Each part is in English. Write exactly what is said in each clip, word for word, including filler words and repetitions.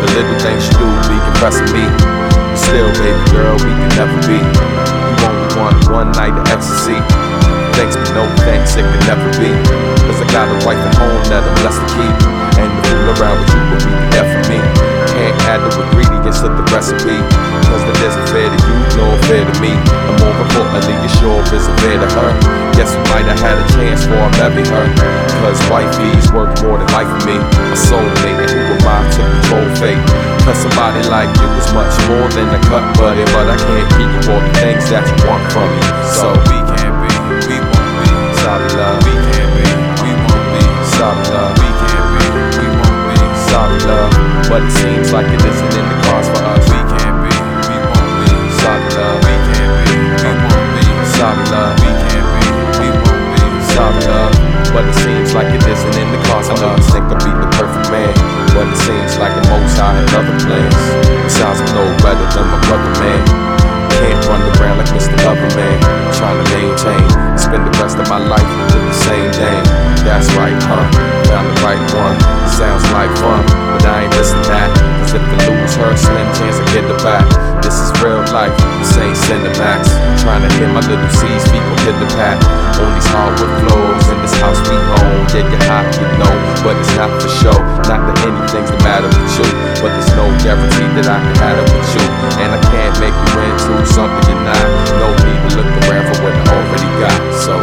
The little things you do be impressing me. But still, baby girl, we can never be. You only want one night of ecstasy. Thanks but no thanks, it can never be. Cause I got a wife at home that I'm blessed to keep. And to fool around with you will be the death for me. Can't add the ingredients to the recipe. Cause that isn't fair to you, nor fair to me. And more importantly, it sure isn't fair to her. Guess we might have had a chance for I marry her. Cause wifey's worth more than life for me. My soulmate, and who am I to control fate? Cause somebody like you is much more than a cut buddy. But I can't give you all the things that you want from me. So we can't be, we won't be. Sorry love, we can't be, we won't be. Sorry love, we can't be, we won't be. Sorry love, but it seems like it isn't in the cards for us. We can't be, we won't be. Sorry love, we can't be, we won't be. Sorry love, we can't be, we won't be. Sorry love, but it seems like it isn't in the cards for us. Think I'll be the perfect man, but it seems like the most high had other plans. Besides, I'm no better than my brother, man. Can't run around like Mister Loverman, trying to maintain, spend the rest of my life with the same thing. That's right, huh? Found the right one. Sounds like fun, but I ain't missing that. Cause if I lose her, slim chance I get her back. This is real life, this ain't Cinemax. Trying to hit my little C's, feet will hit the pack. On these hardwood floors, in this house we own. Yeah, you're hot, you know, but it's not for show. Not that anything's the matter with you, but there's no guarantee that I can have it with you. And I can't make you into something you're not. No need to look around for what I already got, so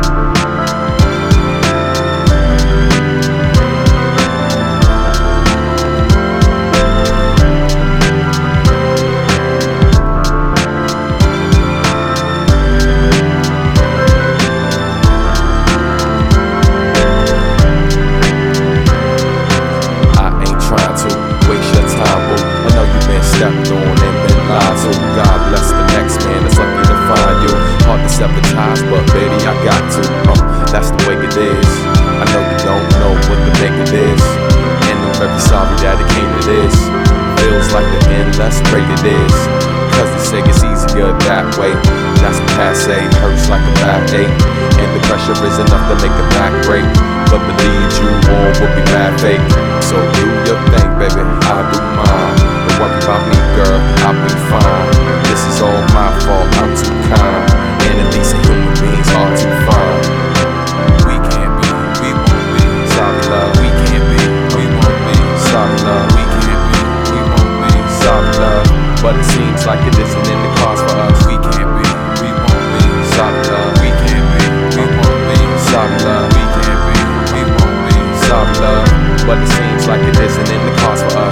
stepped on and been lied to. God bless the next man that's lucky to find you. Hard to sabotage, but baby, I got to. Uh, that's the way it is. I know you don't know what the make it is, and I'm very sorry that it came to this. Feels like the end, let's pray it is. Cause they say it's easier that way. That's a passe, hurts like a backache, and the pressure is enough to make a back break. But the lead you on will be mad fake. So do your thing, baby, I'll do mine. Don't worry about me, girl, I'll be fine. This is all my fault, I'm too kind. And at least human beings are too fine. We can't be, we won't be. Sorry love, we can't be, we won't be. Sorry love, we can't be, we won't be. Sorry love, but it seems like it isn't in the cards for us. We can't be, we won't be. Sorry love, we can't be, we won't be. Sorry love, we can't be, we won't be. Sorry love, but it seems like it isn't in the cards for us.